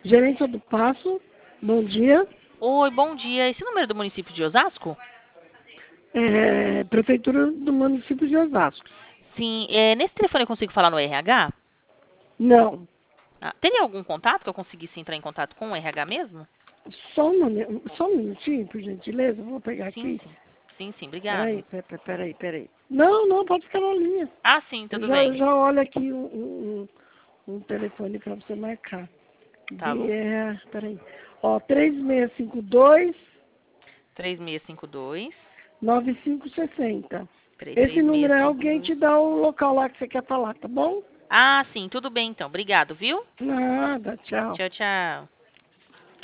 Gerência do Passo, bom dia. Oi, bom dia. Esse número é do município de Osasco? Prefeitura do município de Osasco. Sim, nesse telefone eu consigo falar no RH? Não, Ah, teria algum contato que eu conseguisse entrar em contato com o RH mesmo? só um minutinho, por gentileza, vou pegar Sim, aqui. sim. Sim, sim, obrigado. Peraí. Não, pode ficar na linha. Ah, sim, Eu tudo já, bem. já olho aqui um telefone para você marcar. Tá bom. Peraí. Ó, 3652 3652 9560. Esse número é alguém 3652. te dá o local lá que você quer falar, tá bom? Ah, sim, tudo bem então. Obrigado, viu? Nada, tchau. Tchau, tchau.